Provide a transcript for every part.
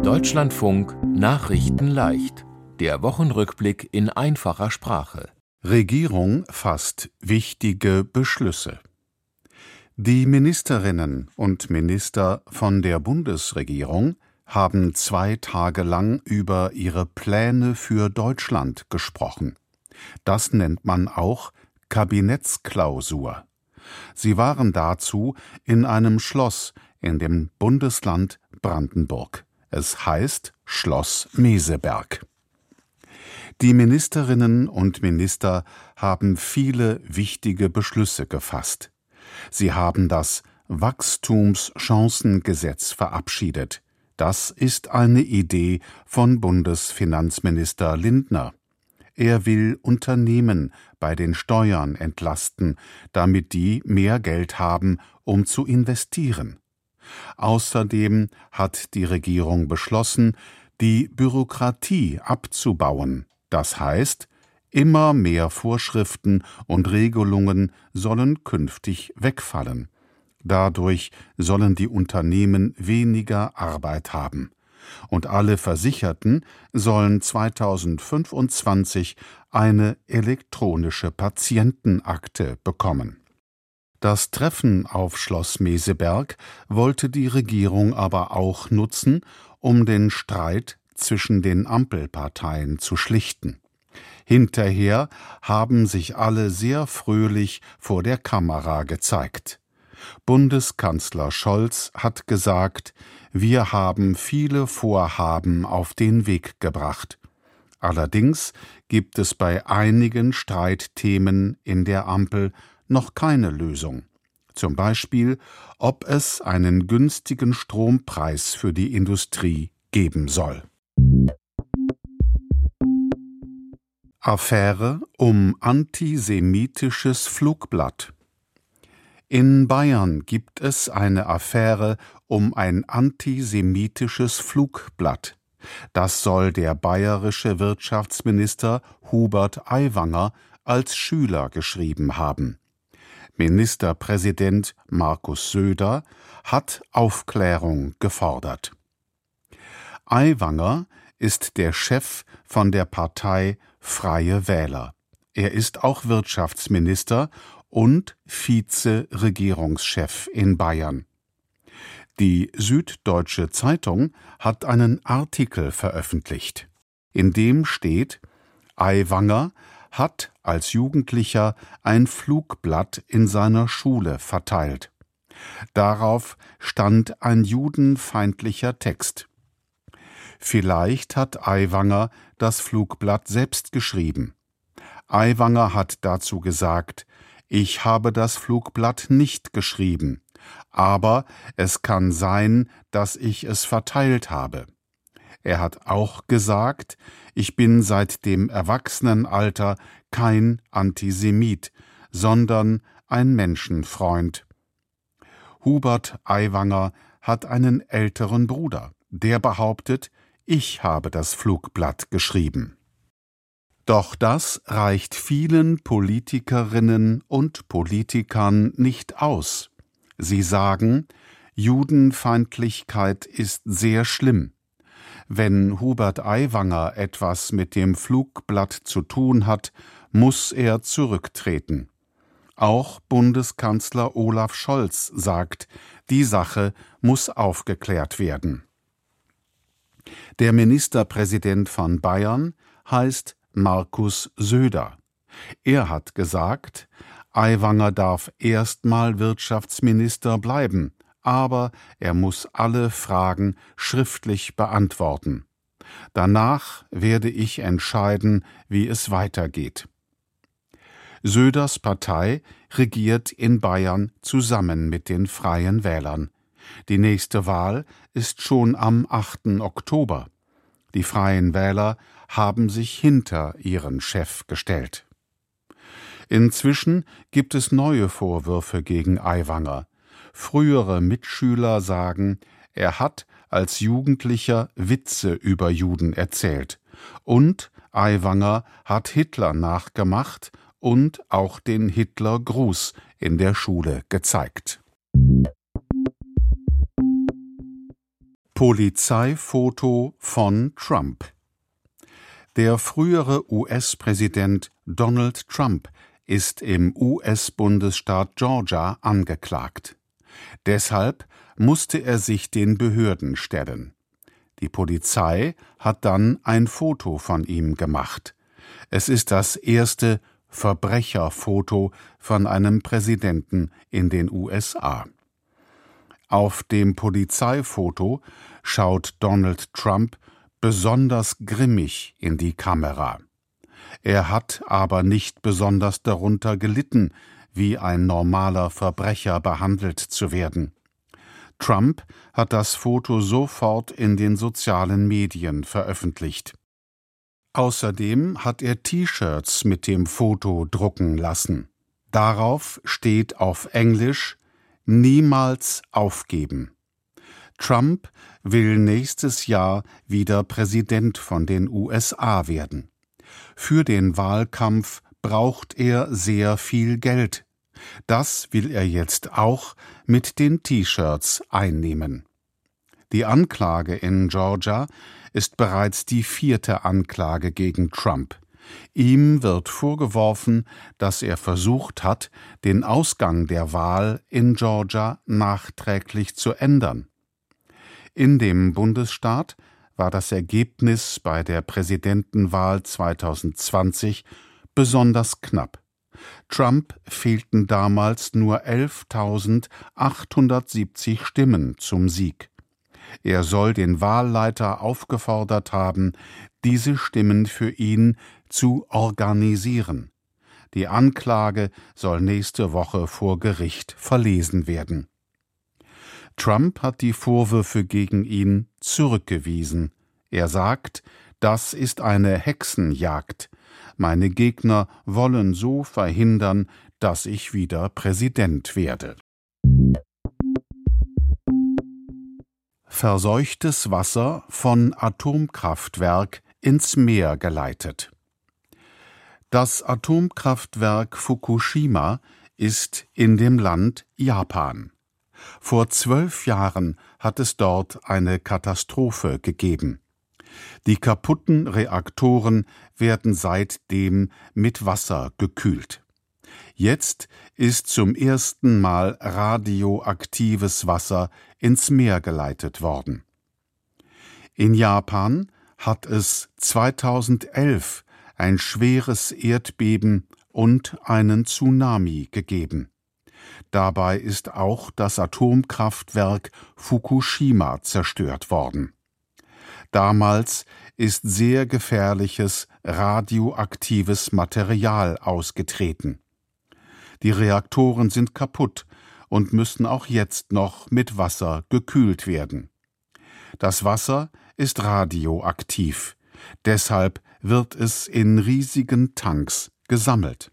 Deutschlandfunk Nachrichten leicht. Der Wochenrückblick in einfacher Sprache. Regierung fasst wichtige Beschlüsse. Die Ministerinnen und Minister von der Bundesregierung haben 2 Tage lang über ihre Pläne für Deutschland gesprochen. Das nennt man auch Kabinettsklausur. Sie waren dazu in einem Schloss in dem Bundesland Brandenburg. Es heißt Schloss Meseberg. Die Ministerinnen und Minister haben viele wichtige Beschlüsse gefasst. Sie haben das Wachstumschancengesetz verabschiedet. Das ist eine Idee von Bundesfinanzminister Lindner. Er will Unternehmen bei den Steuern entlasten, damit die mehr Geld haben, um zu investieren. Außerdem hat die Regierung beschlossen, die Bürokratie abzubauen. Das heißt, immer mehr Vorschriften und Regelungen sollen künftig wegfallen. Dadurch sollen die Unternehmen weniger Arbeit haben. Und alle Versicherten sollen 2025 eine elektronische Patientenakte bekommen. Das Treffen auf Schloss Meseberg wollte die Regierung aber auch nutzen, um den Streit zwischen den Ampelparteien zu schlichten. Hinterher haben sich alle sehr fröhlich vor der Kamera gezeigt. Bundeskanzler Scholz hat gesagt, wir haben viele Vorhaben auf den Weg gebracht. Allerdings gibt es bei einigen Streitthemen in der Ampel noch keine Lösung. Zum Beispiel, ob es einen günstigen Strompreis für die Industrie geben soll. Affäre um antisemitisches Flugblatt. In Bayern gibt es eine Affäre um ein antisemitisches Flugblatt. Das soll der bayerische Wirtschaftsminister Hubert Aiwanger als Schüler geschrieben haben. Ministerpräsident Markus Söder hat Aufklärung gefordert. Aiwanger ist der Chef von der Partei Freie Wähler. Er ist auch Wirtschaftsminister und Vize-Regierungschef in Bayern. Die Süddeutsche Zeitung hat einen Artikel veröffentlicht. In dem steht, Aiwanger hat als Jugendlicher ein Flugblatt in seiner Schule verteilt. Darauf stand ein judenfeindlicher Text. Vielleicht hat Aiwanger das Flugblatt selbst geschrieben. Aiwanger hat dazu gesagt, ich habe das Flugblatt nicht geschrieben, aber es kann sein, dass ich es verteilt habe. Er hat auch gesagt, ich bin seit dem Erwachsenenalter kein Antisemit, sondern ein Menschenfreund. Hubert Aiwanger hat einen älteren Bruder, der behauptet, ich habe das Flugblatt geschrieben. Doch das reicht vielen Politikerinnen und Politikern nicht aus. Sie sagen, Judenfeindlichkeit ist sehr schlimm. Wenn Hubert Aiwanger etwas mit dem Flugblatt zu tun hat, muss er zurücktreten. Auch Bundeskanzler Olaf Scholz sagt, die Sache muss aufgeklärt werden. Der Ministerpräsident von Bayern heißt Markus Söder. Er hat gesagt, Aiwanger darf erstmal Wirtschaftsminister bleiben, aber er muss alle Fragen schriftlich beantworten. Danach werde ich entscheiden, wie es weitergeht. Söders Partei regiert in Bayern zusammen mit den Freien Wählern. Die nächste Wahl ist schon am 8. Oktober. Die Freien Wähler haben sich hinter ihren Chef gestellt. Inzwischen gibt es neue Vorwürfe gegen Aiwanger. Frühere Mitschüler sagen, er hat als Jugendlicher Witze über Juden erzählt. Und Aiwanger hat Hitler nachgemacht und auch den Hitlergruß in der Schule gezeigt. Polizeifoto von Trump. Der frühere US-Präsident Donald Trump ist im US-Bundesstaat Georgia angeklagt. Deshalb musste er sich den Behörden stellen. Die Polizei hat dann ein Foto von ihm gemacht. Es ist das erste Verbrecherfoto von einem Präsidenten in den USA. Auf dem Polizeifoto schaut Donald Trump besonders grimmig in die Kamera. Er hat aber nicht besonders darunter gelitten, wie ein normaler Verbrecher behandelt zu werden. Trump hat das Foto sofort in den sozialen Medien veröffentlicht. Außerdem hat er T-Shirts mit dem Foto drucken lassen. Darauf steht auf Englisch „Niemals aufgeben“. Trump will nächstes Jahr wieder Präsident von den USA werden. Für den Wahlkampf braucht er sehr viel Geld. Das will er jetzt auch mit den T-Shirts einnehmen. Die Anklage in Georgia ist bereits die 4. Anklage gegen Trump. Ihm wird vorgeworfen, dass er versucht hat, den Ausgang der Wahl in Georgia nachträglich zu ändern. In dem Bundesstaat war das Ergebnis bei der Präsidentenwahl 2020 besonders knapp. Trump fehlten damals nur 11.870 Stimmen zum Sieg. Er soll den Wahlleiter aufgefordert haben, diese Stimmen für ihn zu organisieren. Die Anklage soll nächste Woche vor Gericht verlesen werden. Trump hat die Vorwürfe gegen ihn zurückgewiesen. Er sagt, das ist eine Hexenjagd. Meine Gegner wollen so verhindern, dass ich wieder Präsident werde. Verseuchtes Wasser von Atomkraftwerk ins Meer geleitet. Das Atomkraftwerk Fukushima ist in dem Land Japan. Vor 12 Jahren hat es dort eine Katastrophe gegeben. Die kaputten Reaktoren werden seitdem mit Wasser gekühlt. Jetzt ist zum ersten Mal radioaktives Wasser ins Meer geleitet worden. In Japan hat es 2011 ein schweres Erdbeben und einen Tsunami gegeben. Dabei ist auch das Atomkraftwerk Fukushima zerstört worden. Damals ist sehr gefährliches radioaktives Material ausgetreten. Die Reaktoren sind kaputt und müssen auch jetzt noch mit Wasser gekühlt werden. Das Wasser ist radioaktiv, deshalb wird es in riesigen Tanks gesammelt.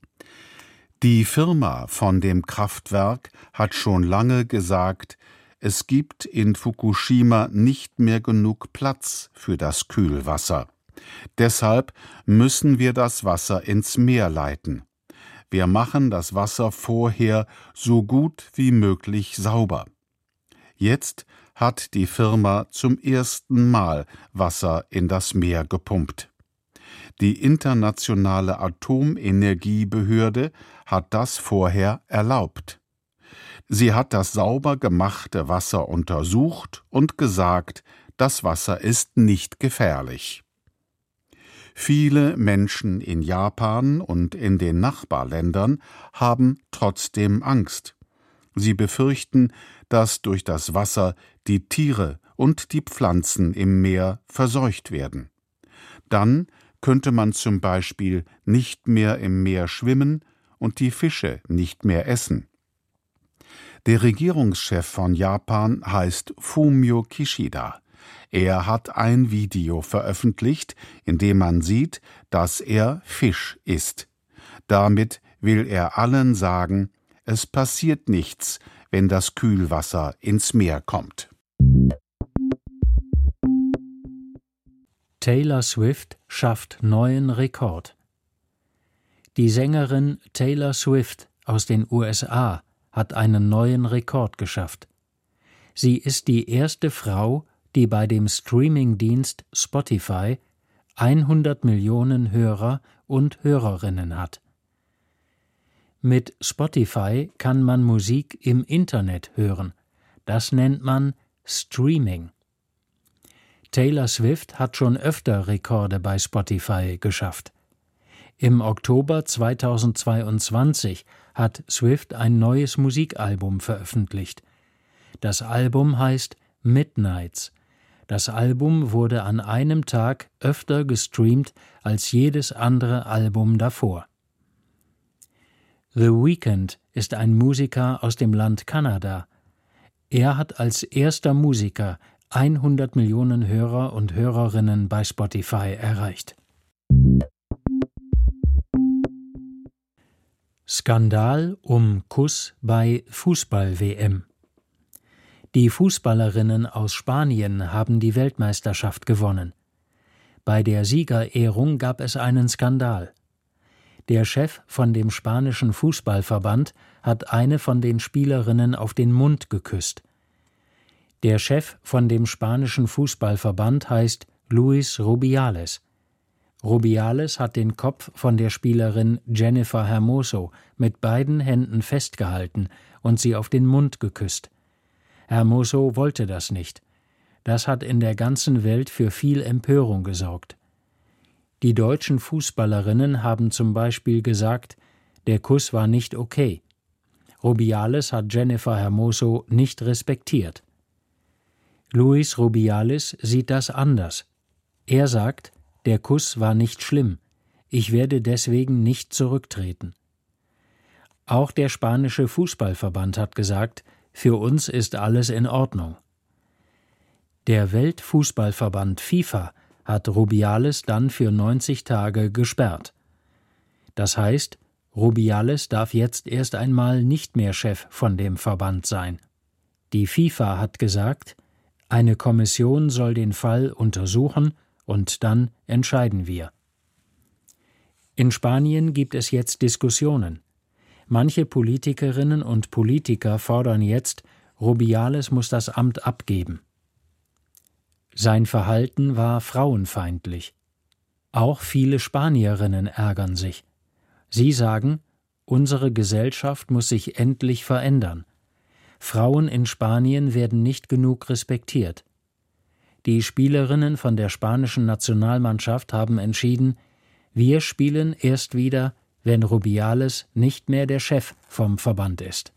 Die Firma von dem Kraftwerk hat schon lange gesagt, es gibt in Fukushima nicht mehr genug Platz für das Kühlwasser. Deshalb müssen wir das Wasser ins Meer leiten. Wir machen das Wasser vorher so gut wie möglich sauber. Jetzt hat die Firma zum ersten Mal Wasser in das Meer gepumpt. Die Internationale Atomenergiebehörde hat das vorher erlaubt. Sie hat das sauber gemachte Wasser untersucht und gesagt, das Wasser ist nicht gefährlich. Viele Menschen in Japan und in den Nachbarländern haben trotzdem Angst. Sie befürchten, dass durch das Wasser die Tiere und die Pflanzen im Meer verseucht werden. Dann könnte man zum Beispiel nicht mehr im Meer schwimmen und die Fische nicht mehr essen. Der Regierungschef von Japan heißt Fumio Kishida. Er hat ein Video veröffentlicht, in dem man sieht, dass er Fisch isst. Damit will er allen sagen, es passiert nichts, wenn das Kühlwasser ins Meer kommt. Taylor Swift schafft neuen Rekord. Die Sängerin Taylor Swift aus den USA hat einen neuen Rekord geschafft. Sie ist die erste Frau, die bei dem Streamingdienst Spotify 100 Millionen Hörer und Hörerinnen hat. Mit Spotify kann man Musik im Internet hören. Das nennt man Streaming. Taylor Swift hat schon öfter Rekorde bei Spotify geschafft. Im Oktober 2022 hat Swift ein neues Musikalbum veröffentlicht. Das Album heißt Midnights. Das Album wurde an einem Tag öfter gestreamt als jedes andere Album davor. The Weeknd ist ein Musiker aus dem Land Kanada. Er hat als erster Musiker 100 Millionen Hörer und Hörerinnen bei Spotify erreicht. Skandal um Kuss bei Fußball-WM. Die Fußballerinnen aus Spanien haben die Weltmeisterschaft gewonnen. Bei der Siegerehrung gab es einen Skandal. Der Chef von dem spanischen Fußballverband hat eine von den Spielerinnen auf den Mund geküsst. Der Chef von dem spanischen Fußballverband heißt Luis Rubiales. Rubiales hat den Kopf von der Spielerin Jennifer Hermoso mit beiden Händen festgehalten und sie auf den Mund geküsst. Hermoso wollte das nicht. Das hat in der ganzen Welt für viel Empörung gesorgt. Die deutschen Fußballerinnen haben zum Beispiel gesagt, der Kuss war nicht okay. Rubiales hat Jennifer Hermoso nicht respektiert. Luis Rubiales sieht das anders. Er sagt, der Kuss war nicht schlimm. Ich werde deswegen nicht zurücktreten. Auch der spanische Fußballverband hat gesagt, für uns ist alles in Ordnung. Der Weltfußballverband FIFA hat Rubiales dann für 90 Tage gesperrt. Das heißt, Rubiales darf jetzt erst einmal nicht mehr Chef von dem Verband sein. Die FIFA hat gesagt, eine Kommission soll den Fall untersuchen und dann entscheiden wir. In Spanien gibt es jetzt Diskussionen. Manche Politikerinnen und Politiker fordern jetzt, Rubiales muss das Amt abgeben. Sein Verhalten war frauenfeindlich. Auch viele Spanierinnen ärgern sich. Sie sagen, unsere Gesellschaft muss sich endlich verändern. Frauen in Spanien werden nicht genug respektiert. Die Spielerinnen von der spanischen Nationalmannschaft haben entschieden, wir spielen erst wieder, wenn Rubiales nicht mehr der Chef vom Verband ist.